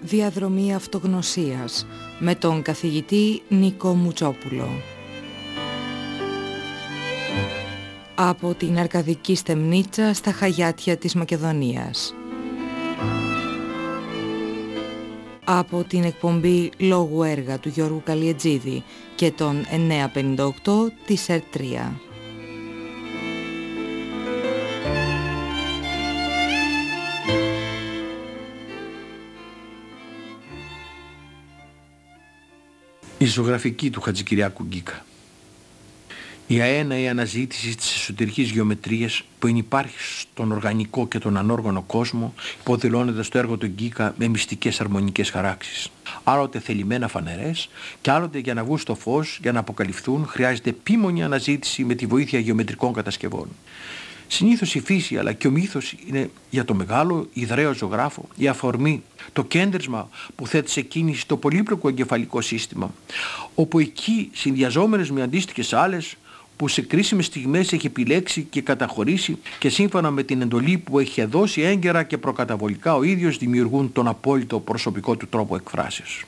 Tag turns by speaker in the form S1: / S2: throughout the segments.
S1: Διαδρομή αυτογνωσίας με τον καθηγητή Νίκο Μουτσόπουλο. Από την Αρκαδική Στεμνίτσα στα Χαγιάτια της Μακεδονίας. Από την εκπομπή Λόγου Έργα του Γιώργου Καλιετζίδη και τον 958 της ΕΡΤ3.
S2: Η ζωγραφική του Χατζικυριάκου Γκίκα. Η αέναη αναζήτηση της εσωτερικής γεωμετρίας που ενυπάρχει στον οργανικό και τον ανόργανο κόσμο υποδηλώνεται στο έργο του Γκίκα με μυστικές αρμονικές χαράξεις. Άλλοτε θελημένα φανερές και άλλοτε για να βγουν στο φως, για να αποκαλυφθούν, χρειάζεται επίμονη αναζήτηση με τη βοήθεια γεωμετρικών κατασκευών. Συνήθως η φύση αλλά και ο μύθος είναι για το μεγάλο ιδραίο ζωγράφο η αφορμή, το κέντρισμα που θέτει σε κίνηση το πολύπλοκο εγκεφαλικό σύστημα, όπου εκεί συνδυαζόμενες με αντίστοιχες άλλες που σε κρίσιμες στιγμές έχει επιλέξει και καταχωρήσει και σύμφωνα με την εντολή που έχει δώσει έγκαιρα και προκαταβολικά ο ίδιος δημιουργούν τον απόλυτο προσωπικό του τρόπο εκφράσεως.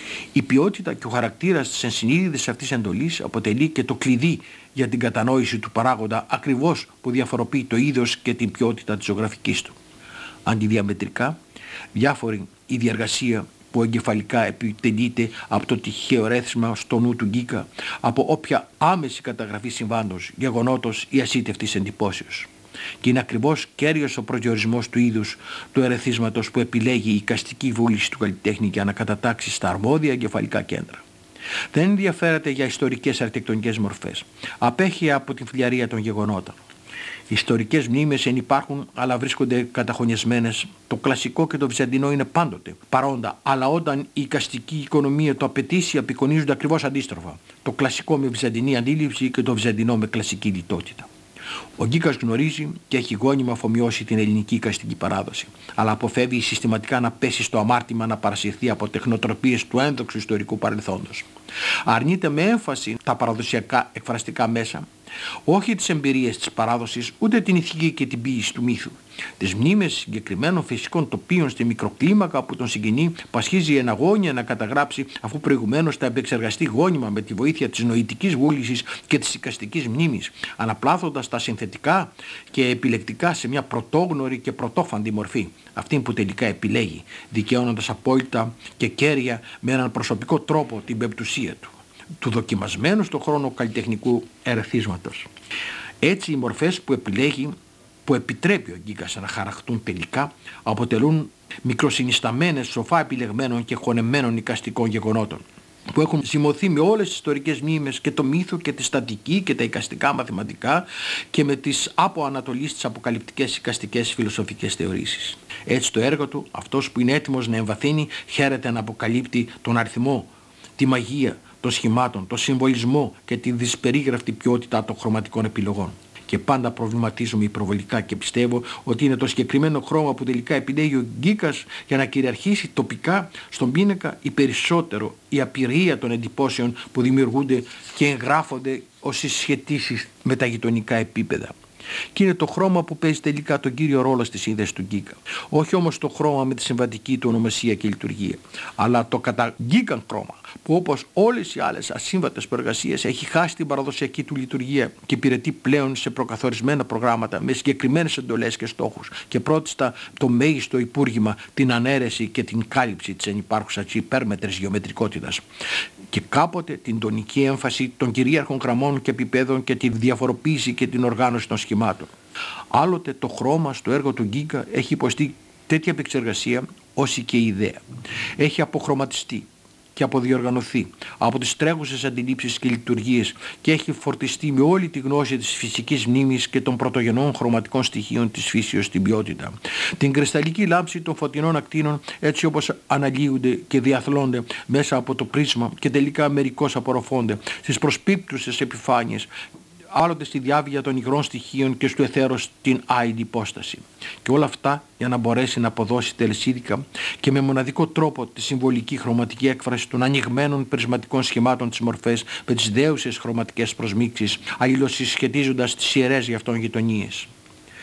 S2: Η ποιότητα και ο χαρακτήρας της ενσυνείδητης αυτής εντολής αποτελεί και το κλειδί για την κατανόηση του παράγοντα ακριβώς που διαφοροποιεί το είδος και την ποιότητα της ζωγραφικής του. Αντιδιαμετρικά, διάφορη η διαργασία που εγκεφαλικά επιτελείται από το τυχαίο ρέθισμα στο νου του Γκίκα, από όποια άμεση καταγραφή συμβάντος, γεγονότος ή ασίτευτης εντυπώσεως. Και είναι ακριβώς κέριος ο προσδιορισμός του είδους του ερεθίσματος που επιλέγει η εικαστική βούληση του καλλιτέχνη για να κατατάξει στα αρμόδια εγκεφαλικά κέντρα. Δεν ενδιαφέρεται για ιστορικές αρχιτεκτονικές μορφές. Απέχει από την φλιαρία των γεγονότων. Οι ιστορικές μνήμες ενυπάρχουν αλλά βρίσκονται καταχωνιασμένες. Το κλασικό και το βυζαντινό είναι πάντοτε παρόντα, αλλά όταν η εικαστική οικονομία το απαιτήσει απεικονίζονται ακριβώς αντίστροφα. Το κλασικό με βυζαντινή αντίληψη και το βυζαντινό με κλασική λιτότητα. Ο Γκίκας γνωρίζει και έχει γόνιμα αφομοιώσει την ελληνική εικαστική παράδοση, αλλά αποφεύγει συστηματικά να πέσει στο αμάρτημα να παρασυρθεί από τεχνοτροπίες του ένδοξου ιστορικού παρελθόντος. Αρνείται με έμφαση τα παραδοσιακά εκφραστικά μέσα, όχι τις εμπειρίες της παράδοσης, ούτε την ηθική και την ποίηση του μύθου. Τις μνήμες συγκεκριμένων φυσικών τοπίων στη μικροκλίμακα που τον συγκινεί, πασχίζει εν αγώνια να καταγράψει, αφού προηγουμένως τα επεξεργαστεί γόνιμα με τη βοήθεια της νοητικής βούλησης και της εικαστικής μνήμης, αναπλάθοντας τα συνθετικά και επιλεκτικά σε μια πρωτόγνωρη και πρωτόφαντη μορφή, αυτή που τελικά επιλέγει, δικαιώνοντας απόλυτα και κέρια με έναν προσωπικό τρόπο την πεμπτουσία του δοκιμασμένου στον χρόνο καλλιτεχνικού ερεθίσματος. Έτσι οι μορφές που επιλέγει, που επιτρέπει ο Γκίκας να χαραχτούν τελικά, αποτελούν μικροσυνισταμένες σοφά επιλεγμένων και χωνεμένων εικαστικών γεγονότων, που έχουν ζυμωθεί με όλες τις ιστορικές μνήμες και το μύθο και τη στατική και τα εικαστικά μαθηματικά και με τις από Ανατολής τις αποκαλυπτικές εικαστικές φιλοσοφικές θεωρήσεις. Έτσι το έργο του, αυτός που είναι έτοιμος να εμβαθύνει, χαίρεται να αποκαλύπτει τον αριθμό, τη μαγεία των σχημάτων, το συμβολισμό και τη δυσπερίγραφτη ποιότητα των χρωματικών επιλογών. Και πάντα προβληματίζομαι υπερβολικά και πιστεύω ότι είναι το συγκεκριμένο χρώμα που τελικά επιλέγει ο Γκίκας για να κυριαρχήσει τοπικά στον πίνακα ή περισσότερο η απειρία των εντυπώσεων που δημιουργούνται και εγγράφονται ως συσχετήσεις με τα γειτονικά επίπεδα. Και είναι το χρώμα που παίζει τελικά τον κύριο ρόλο στη σύνδεση του Γκίκα. Όχι όμως το χρώμα με τη συμβατική του ονομασία και λειτουργία, αλλά το κατά Γκίκαν χρώμα, που όπως όλες οι άλλες ασύμβατες προεργασίες έχει χάσει την παραδοσιακή του λειτουργία και υπηρετεί πλέον σε προκαθορισμένα προγράμματα με συγκεκριμένες εντολές και στόχους και πρώτιστα το μέγιστο υπούργημα, την ανέρεση και την κάλυψη της ενυπάρχουσας υπέρμετρης γεωμετρικότητας και κάποτε την τονική έμφαση των κυρίαρχων γραμμών και επιπέδων και τη διαφοροποίηση και την οργάνωση των σχημάτων. Άλλοτε το χρώμα στο έργο του Γκίκα έχει υποστεί τέτοια επεξεργασία όση και η ιδέα. Έχει αποχρωματιστεί και αποδιοργανωθεί από τις τρέχουσες αντιλήψεις και λειτουργίες και έχει φορτιστεί με όλη τη γνώση της φυσικής μνήμης και των πρωτογενών χρωματικών στοιχείων της φύσεως στην ποιότητα. Την κρυσταλλική λάμψη των φωτεινών ακτίνων έτσι όπως αναλύονται και διαθλώνται μέσα από το πρίσμα και τελικά μερικώς απορροφώνται στις προσπίπτουσες επιφάνειες, άλλοτε στη διάβια των υγρών στοιχείων και στο εθέρος την άειλη υπόσταση. Και όλα αυτά για να μπορέσει να αποδώσει τελεσίδικα και με μοναδικό τρόπο τη συμβολική χρωματική έκφραση των ανοιγμένων πρισματικών σχημάτων της μορφές με τις δέουσες χρωματικές προσμίξεις, αλληλοσυσχετίζοντας τις ιερές γι' αυτόν γειτονίες.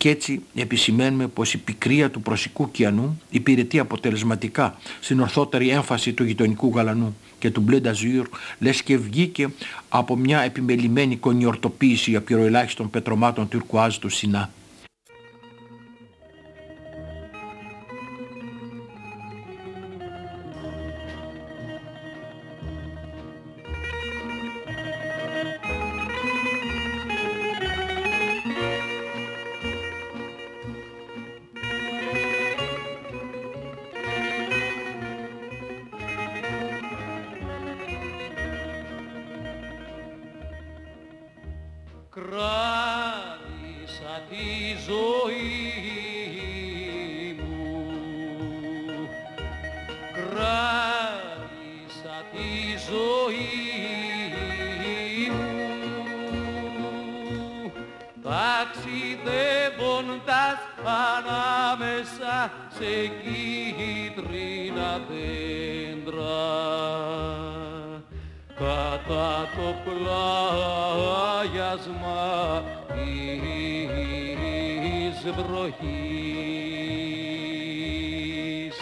S2: Κι έτσι επισημαίνουμε πως η πικρία του προσικού κιανού υπηρετεί αποτελεσματικά στην ορθότερη έμφαση του γειτονικού γαλανού και του μπλε νταζούρ, λες και βγήκε από μια επιμελημένη κονιορτοποίηση απειροελάχιστων πετρωμάτων τουρκουάζ του Σινά.
S3: Κράτησα τη ζωή μου, κράτησα τη ζωή μου, ταξιδεύοντας ανάμεσα σε κίτρινα δέντρα, κατά το πλάγιασμα της βροχής.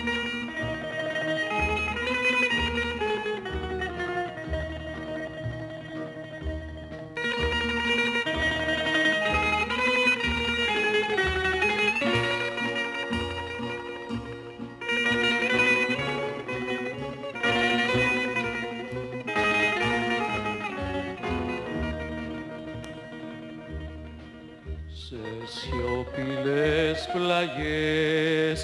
S3: Σιωπηλές πλαγιές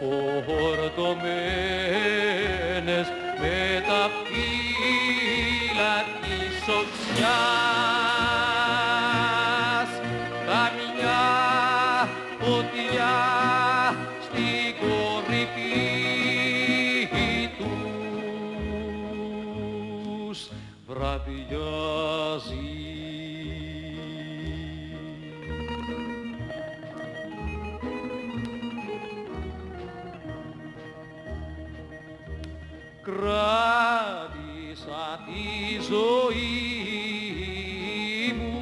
S3: φορτωμένες με τα φύλλα της οξιάς, καμιά φωτιά στην κορυφή τους βραδιάζει. Κράτησα τη ζωή μου.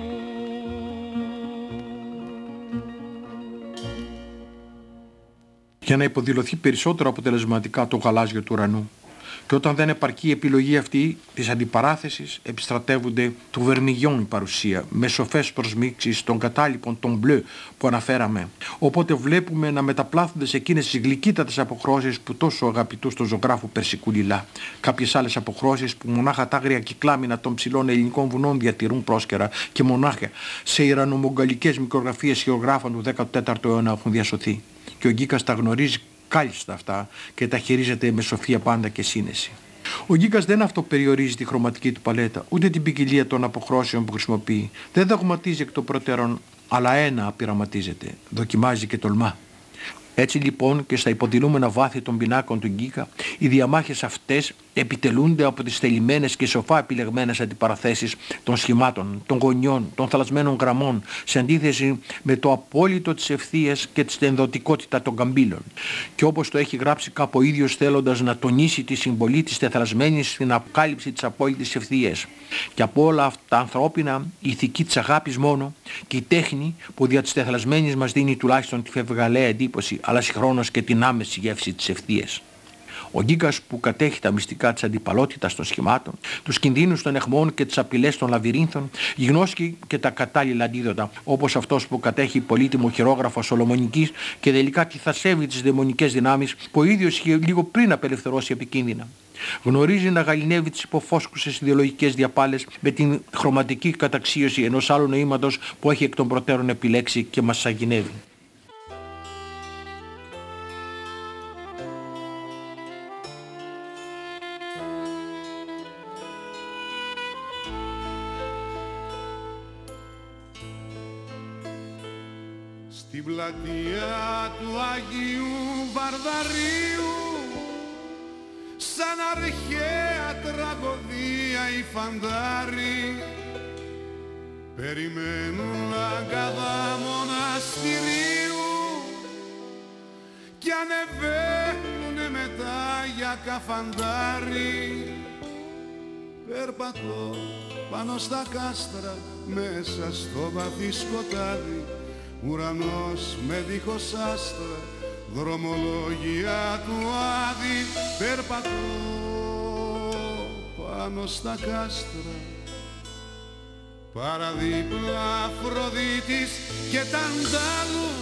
S2: Για να υποδηλωθεί περισσότερο αποτελεσματικά το γαλάζιο του ουρανού. Και όταν δεν επαρκεί η επιλογή αυτή της αντιπαράθεσης, επιστρατεύονται του Βερμιγιόν η παρουσία, με σοφές προσμίξεις των κατάλοιπων των μπλε που αναφέραμε. Οπότε βλέπουμε να μεταπλάθονται σε εκείνες τις γλυκύτατες αποχρώσεις που τόσο αγαπητούν στον ζωγράφο Περσικού Λιλά. Κάποιες άλλες αποχρώσεις που μονάχα τα άγρια κυκλάμινα των ψηλών ελληνικών βουνών διατηρούν πρόσκαιρα και μονάχα σε ιρανομογγαλικές μικρογραφίες χειρογράφων του 14ου αιώνα έχουν διασωθεί. Και ο Γκίκας τα γνωρίζει κάλλιστα αυτά και τα χειρίζεται με σοφία πάντα και σύνεση. Ο Γκίκας δεν αυτοπεριορίζει τη χρωματική του παλέτα, ούτε την ποικιλία των αποχρώσεων που χρησιμοποιεί. Δεν δογματίζει εκ των προτέρων, αλλά ένα πειραματίζεται, δοκιμάζει και τολμά. Έτσι λοιπόν και στα υποδηλούμενα βάθη των πινάκων του Γκίκα, οι διαμάχες αυτές επιτελούνται από τις θελημένες και σοφά επιλεγμένες αντιπαραθέσεις των σχημάτων, των γωνιών, των θαλασμένων γραμμών, σε αντίθεση με το απόλυτο της ευθείας και την ενδοτικότητα των καμπύλων. Και όπως το έχει γράψει κάπου ο ίδιος θέλοντας να τονίσει τη συμβολή της τεθρασμένης στην αποκάλυψη της απόλυτης ευθείας. Και από όλα αυτά τα ανθρώπινα, η ηθική της αγάπης μόνο και η τέχνη που δια της τεθρασμένης μας δίνει τουλάχιστον τη φευγαλαία εντύπωση, αλλά συγχρόνως και την άμεση γεύση της ευθείας. Ο Γκίκας που κατέχει τα μυστικά της αντιπαλότητας των σχημάτων, τους κινδύνους των αιχμών και τις απειλές των λαβυρίνθων, γνώσκει και τα κατάλληλα αντίδοτα, όπως αυτός που κατέχει πολύτιμο χειρόγραφο Σολομονικής και τελικά κυθασεύει τις δαιμονικές δυνάμεις που ο ίδιος είχε λίγο πριν απελευθερώσει επικίνδυνα. Γνωρίζει να γαληνεύει τις υποφόσκουσες ιδεολογικές διαπάλες με την χρωματική καταξίωση ενός άλλου νοήματος που έχει εκ των προτέρων επιλέξει και μας σαγηνεύει.
S4: Στην πλατεία του Αγίου Βαρδαρίου, σαν αρχαία τραγωδία οι φαντάροι περιμένουν αγκαδά μοναστηρίου κι ανεβαίνουνε μετά για καφαντάρι. Περπατώ πάνω στα κάστρα μέσα στο βαθύ σκοτάδι, ουρανός με δίχως άστρα, δρομολόγια του Άδη, περπατώ πάνω στα κάστρα. Παραδίπλα Αφροδίτης και Ταντάλου,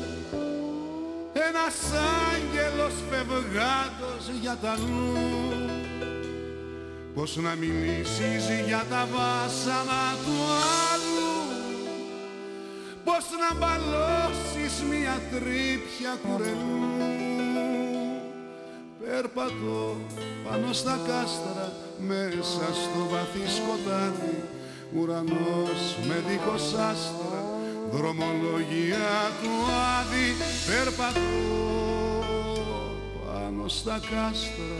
S4: ένας άγγελος φευγάτος για τα νου. Πώς να μιλήσεις για τα βάσανα του άλλου, πώς να μπαλώσεις μια τρύπια κουρελού. Περπατώ πάνω στα κάστρα, μέσα στο βαθύ σκοτάδι, ουρανός με δίχως άστρα, δρομολογία του Άδη, περπατώ πάνω στα κάστρα.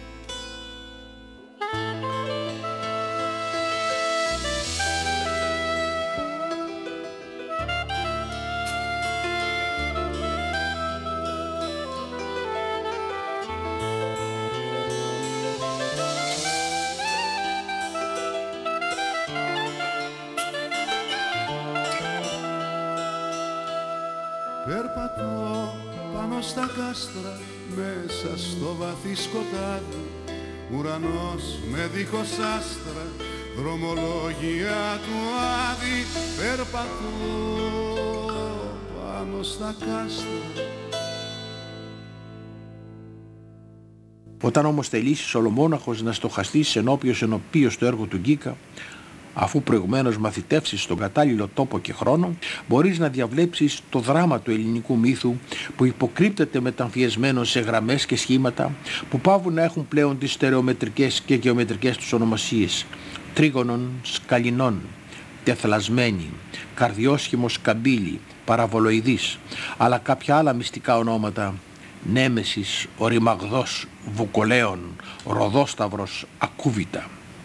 S4: Περπατώ πάνω στα κάστρα, μέσα στο βαθύ σκοτάδι, ουρανός με δίχως άστρα, δρομολόγια του Άδη, περπατώ πάνω στα κάστρα.
S2: Όταν όμως θελήσεις ολομόναχος να στοχαστείς ενώπιος το έργο του Γκίκα, αφού προηγουμένως μαθητεύσεις στον κατάλληλο τόπο και χρόνο, μπορείς να διαβλέψεις το δράμα του ελληνικού μύθου που υποκρύπτεται μεταμφιεσμένο σε γραμμές και σχήματα που πάβουν να έχουν πλέον τις στερεομετρικές και γεωμετρικές τους ονομασίες τρίγωνων, σκαλινών, τεθλασμένη, καρδιόσχημος καμπύλη, παραβολοειδής, αλλά κάποια άλλα μυστικά ονόματα: Νέμεσης, Οριμαγδός, Βουκολέων, Ροδόσταυρος, Ακούβητα.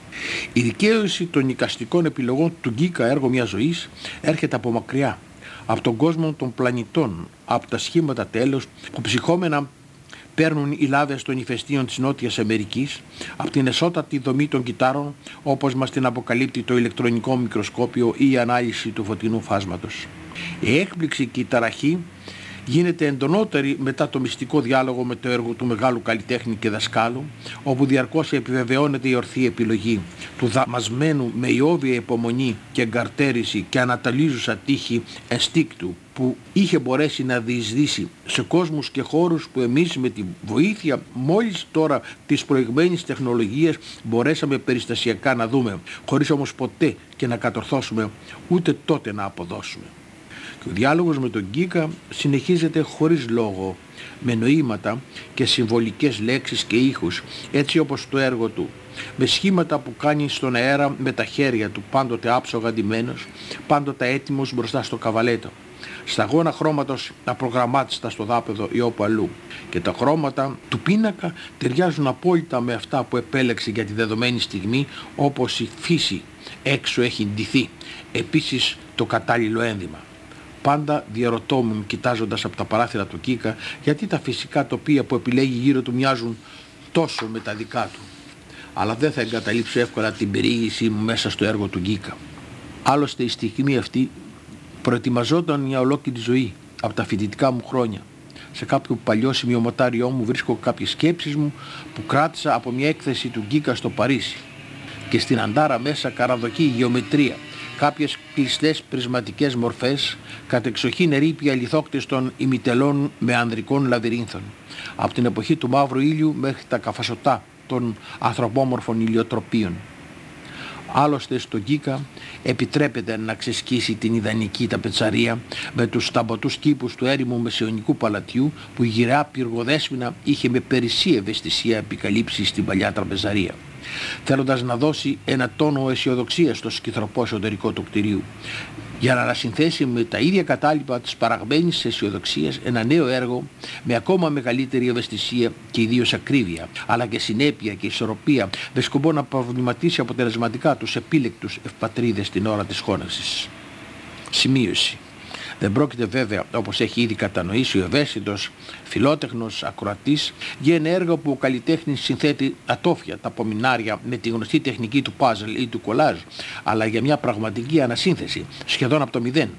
S2: Η δικαίωση των εικαστικών επιλογών του Γκίκα έργο μιας ζωής έρχεται από μακριά, από τον κόσμο των πλανητών, από τα σχήματα τέλος που ψυχόμενα παίρνουν οι λάβες των ηφαιστείων της Νότιας Αμερικής, από την εσώτατη δομή των κυτάρων όπως μας την αποκαλύπτει το ηλεκτρονικό μικροσκόπιο ή η ανάλυση του φωτεινού φάσματος. Η έκπληξη και η ταραχή γίνεται εντονότερη μετά το μυστικό διάλογο με το έργο του μεγάλου καλλιτέχνη και δασκάλου, όπου διαρκώς επιβεβαιώνεται η ορθή επιλογή του δαμασμένου με ιόβια υπομονή και εγκαρτέρηση και αναταλίζουσα τύχη ενστίκτου που είχε μπορέσει να διεισδύσει σε κόσμους και χώρους που εμείς με τη βοήθεια μόλις τώρα της προηγμένης τεχνολογίας μπορέσαμε περιστασιακά να δούμε, χωρίς όμως ποτέ και να κατορθώσουμε ούτε τότε να αποδώσουμε. Ο διάλογος με τον Γκίκα συνεχίζεται χωρίς λόγο, με νοήματα και συμβολικές λέξεις και ήχους, έτσι όπως το έργο του, με σχήματα που κάνει στον αέρα με τα χέρια του, πάντοτε άψογα ντυμένος, πάντοτε έτοιμος μπροστά στο καβαλέτο. Σταγόνα χρώματος απρογραμμάτιστα στο δάπεδο ή όπου αλλού. Και τα χρώματα του πίνακα ταιριάζουν απόλυτα με αυτά που επέλεξε για τη δεδομένη στιγμή, όπως η φύση έξω έχει ντυθεί. Επίσης το κατάλληλο ένδυμα. Πάντα διαρωτόμουν, κοιτάζοντας από τα παράθυρα του Γκίκα, γιατί τα φυσικά τοπία που επιλέγει γύρω του μοιάζουν τόσο με τα δικά του. Αλλά δεν θα εγκαταλείψω εύκολα την περιήγησή μου μέσα στο έργο του Γκίκα. Άλλωστε η στιγμή αυτή προετοιμαζόταν μια ολόκληρη ζωή από τα φοιτητικά μου χρόνια. Σε κάποιο παλιό σημειωματάριό μου βρίσκω κάποιες σκέψεις μου που κράτησα από μια έκθεση του Γκίκα στο Παρίσι. Και στην αντάρα μέσα καραδοκεί η γεωμετρία, κάποιες κλειστές πρισματικές μορφές, κατεξοχήν ερείπια λιθόκτιστων ημιτελών με ανδρικών λαβυρίνθων, από την εποχή του μαύρου ήλιου μέχρι τα καφασωτά των ανθρωπόμορφων ηλιοτροπίων. Άλλωστε στο Γκίκα επιτρέπεται να ξεσκίσει την ιδανική ταπετσαρία με τους σταμποτούς κήπους του έρημου μεσαιωνικού παλατιού που η γυραιά πυργοδέσποινα είχε με περισσή ευαισθησία επικαλύψει στην παλιά τραπεζαρία, θέλοντας να δώσει ένα τόνο αισιοδοξίας στο σκυθροπό εσωτερικό του κτηρίου, για να ανασυνθέσει με τα ίδια κατάλοιπα της παραγμένης αισιοδοξίας ένα νέο έργο με ακόμα μεγαλύτερη ευαισθησία και ιδίως ακρίβεια, αλλά και συνέπεια και ισορροπία, με σκοπό να προβληματίσει αποτελεσματικά τους επίλεκτους ευπατρίδες την ώρα της χώνευσης. Σημείωση. Δεν πρόκειται βέβαια, όπως έχει ήδη κατανοήσει ο ευαίσθητος φιλότεχνος ακροατής, για ένα έργο που ο καλλιτέχνης συνθέτει ατόφια τα απομεινάρια με τη γνωστή τεχνική του πάζλ ή του κολάζ, αλλά για μια πραγματική ανασύνθεση, σχεδόν από το μηδέν,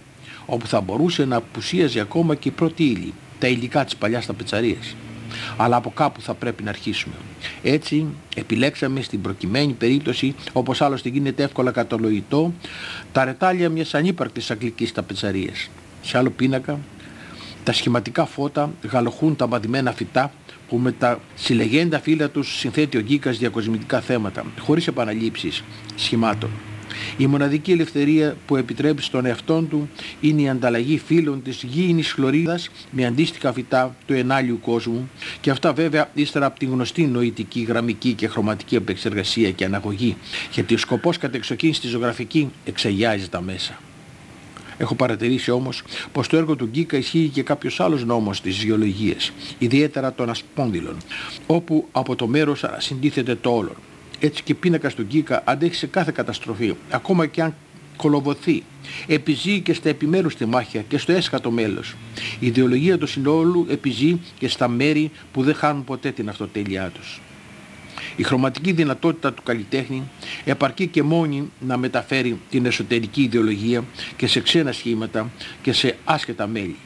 S2: όπου θα μπορούσε να απουσίαζε ακόμα και η πρώτη ύλη, τα υλικά της παλιάς ταπετσαρίας. Αλλά από κάπου θα πρέπει να αρχίσουμε. Έτσι επιλέξαμε στην προκειμένη περίπτωση, όπως άλλωστε γίνεται εύκολα κατανοητό, τα ρετάλια μιας ανύπαρκτης αγγλικής ταπετσαρίας. Σε άλλο πίνακα, τα σχηματικά φώτα γαλοχούν τα μαδημένα φυτά που με τα συλλεγέντα φύλλα τους συνθέτει ο Γκίκας διακοσμητικά θέματα, χωρίς επαναλήψεις σχημάτων. Η μοναδική ελευθερία που επιτρέπει στον εαυτόν του είναι η ανταλλαγή φύλων της γήινης χλωρίδας με αντίστοιχα φυτά του ενάλιου κόσμου, και αυτά βέβαια ύστερα από την γνωστή νοητική, γραμμική και χρωματική επεξεργασία και αναγωγή, γιατί ο σκοπός κατεξοχήν στη ζωγραφική εξαγιάζει τα μέσα. Έχω παρατηρήσει όμως πως το έργο του Γκίκα ισχύει και κάποιος άλλος νόμος της γεωλογίας, ιδιαίτερα των ασπόνδυλων, όπου από το μέρος συντίθεται το όλον. Έτσι και πίνακας του Γκίκα αντέχει σε κάθε καταστροφή, ακόμα και αν κολοβωθεί. Επιζεί και στα επιμέρους τεμάχια και στο έσχατο μέλος. Η ιδεολογία του συνόλου επιζεί και στα μέρη που δεν χάνουν ποτέ την αυτοτέλειά τους. Η χρωματική δυνατότητα του καλλιτέχνη επαρκεί και μόνη να μεταφέρει την εσωτερική ιδεολογία και σε ξένα σχήματα και σε άσχετα μέλη.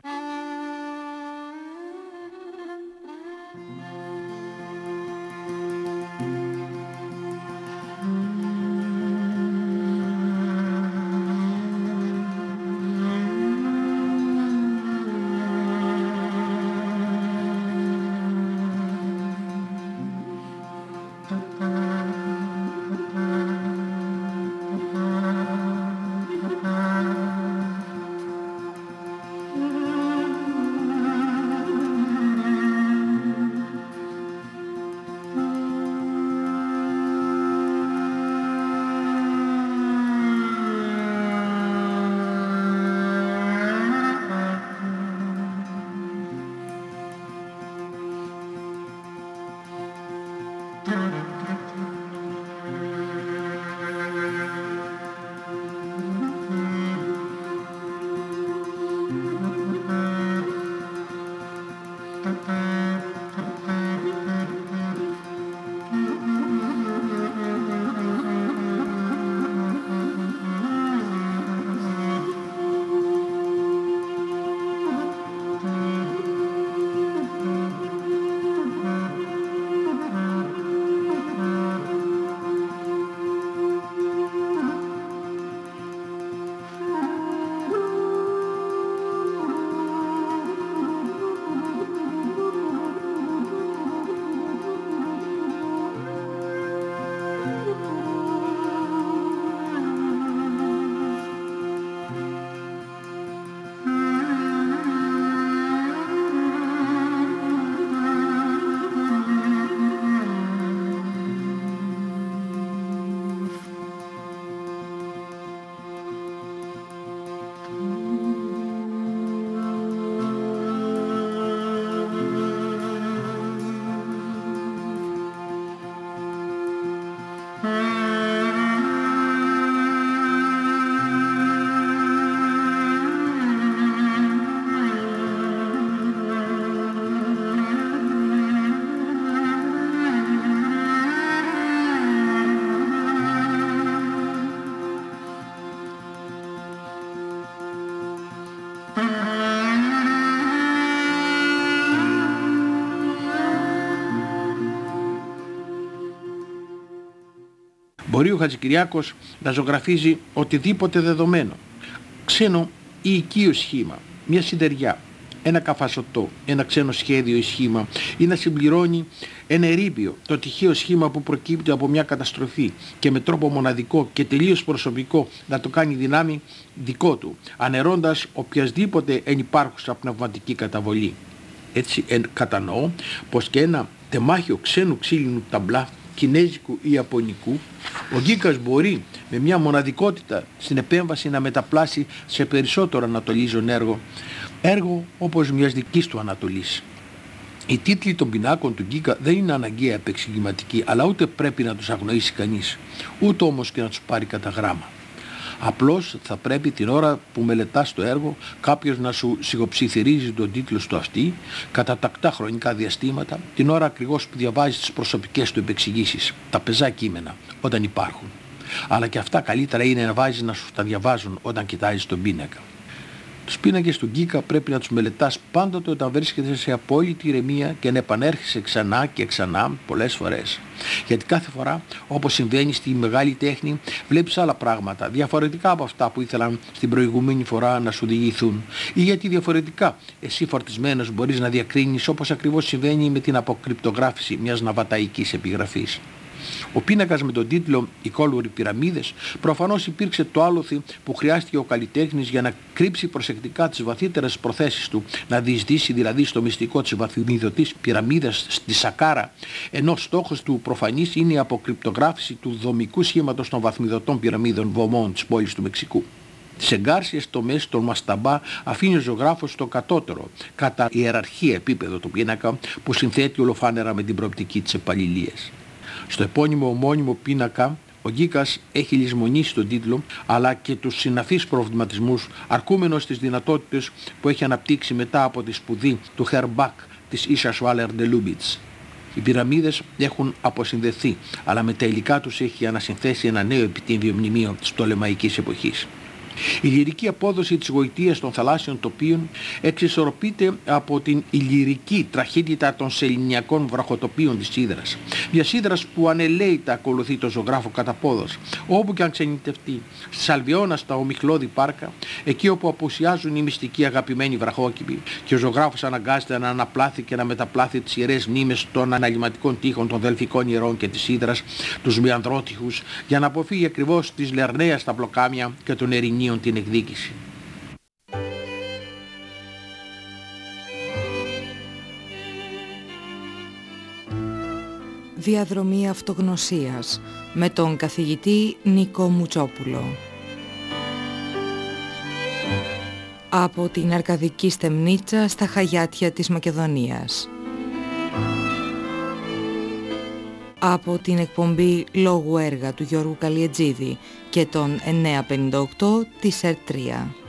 S2: Μπορεί ο Χατζικυριάκος να ζωγραφίζει οτιδήποτε δεδομένο, ξένο ή οικείο σχήμα, μια συντεριά, ένα καφασωτό, ένα ξένο σχέδιο ή σχήμα, ή να συμπληρώνει ένα ερείπιο, το τυχαίο σχήμα που προκύπτει από μια καταστροφή, και με τρόπο μοναδικό και τελείως προσωπικό να το κάνει δυνάμει δικό του, αναιρώντας οποιασδήποτε ενυπάρχουσα πνευματική καταβολή. Έτσι κατανοώ πως και ένα τεμάχιο ξένου ξύλινου ταμπλά, κινέζικου ή ιαπωνικού, ο Γκίκας μπορεί με μια μοναδικότητα στην επέμβαση να μεταπλάσει σε περισσότερο ανατολίζον έργο όπως μιας δικής του Ανατολής. Οι τίτλοι των πινάκων του Γκίκα δεν είναι αναγκαία επεξηγηματικοί, αλλά ούτε πρέπει να τους αγνοήσει κανείς, ούτε όμως και να τους πάρει κατά γράμμα. Απλώς θα πρέπει την ώρα που μελετάς το έργο κάποιος να σου σιγοψιθυρίζει τον τίτλο στο αυτί κατά τακτά χρονικά διαστήματα, την ώρα ακριβώς που διαβάζεις τις προσωπικές του επεξηγήσεις, τα πεζά κείμενα, όταν υπάρχουν. Αλλά και αυτά καλύτερα είναι να βάζεις να σου τα διαβάζουν όταν κοιτάζεις τον πίνακα. Τους πίνακες του Γκίκα πρέπει να τους μελετάς πάντοτε όταν βρίσκεσαι σε απόλυτη ηρεμία και να επανέρχεσαι ξανά και ξανά πολλές φορές. Γιατί κάθε φορά, όπως συμβαίνει στη μεγάλη τέχνη, βλέπεις άλλα πράγματα, διαφορετικά από αυτά που ήθελαν στην προηγούμενη φορά να σου διηγηθούν. Ή γιατί διαφορετικά εσύ φορτισμένος μπορείς να διακρίνεις, όπως ακριβώς συμβαίνει με την αποκρυπτογράφηση μιας ναβαταϊκής επιγραφής. Ο πίνακας με τον τίτλο «Οι Κόλουροι Πυραμίδες» προφανώς υπήρξε το άλοθη που χρειάστηκε ο καλλιτέχνης για να κρύψει προσεκτικά τις βαθύτερες προθέσεις του, να διεισδύσει δηλαδή στο μυστικό της βαθμιδωτής πυραμίδας στη Σακάρα, ενώ στόχος του προφανής είναι η αποκρυπτογράφηση του δομικού σχήματος των βαθμιδωτών πυραμίδων βωμών της πόλης του Μεξικού. Τις εγκάρσιες τομές των μασταμπά αφήνει ο ζωγράφος στο κατώτερο, κατά ιεραρχία επίπεδο του πίνακα που συνθέτει ολοφάνερα με την προοπτική της επαλληλίας. Στο επώνυμο ομώνυμο πίνακα, ο Γκίκας έχει λησμονήσει τον τίτλο, αλλά και τους συναφείς προβληματισμούς, αρκούμενος στις δυνατότητες που έχει αναπτύξει μετά από τη σπουδή του Χερμπάκ της Ίσα Σουάλερ ντε Λούμπιτς. Οι πυραμίδες έχουν αποσυνδεθεί, αλλά με τα υλικά τους έχει ανασυνθέσει ένα νέο επιτύμβιο μνημείο της Πτολεμαϊκής εποχής. Η λυρική απόδοση της γοητείας των θαλάσσιων τοπίων εξισορροπείται από την ηλυρική τραχύτητα των σεληνιακών βραχοτοπίων της σίδερας. Μια σίδερας που ανελαίητα ακολουθεί το ζωγράφο κατά πόδος, όπου και αν ξενιτευτεί, στις Αλβιώνα στα ομιχλώδη πάρκα, εκεί όπου απουσιάζουν οι μυστικοί αγαπημένοι βραχόκηποι, και ο ζωγράφος αναγκάζεται να αναπλάθει και να μεταπλάθει τις ιερές μνήμες των αναλυματικών τείχων των δελφικών ιερών και της σίδερας, τους μιανδρότυχους, για να αποφύγει ακριβώς της Λερναίας στα πλοκάμια και των Ερηνίων την εκδίκηση.
S1: Διαδρομή αυτογνωσίας με τον καθηγητή Νίκο Μουτσόπουλο. Από την Αρκαδική Στεμνίτσα στα Χαγιάτια της Μακεδονίας. Από την εκπομπή λόγου έργα του Γιώργου Καλιετζίδη και τον 958 της ΕΡΤ3.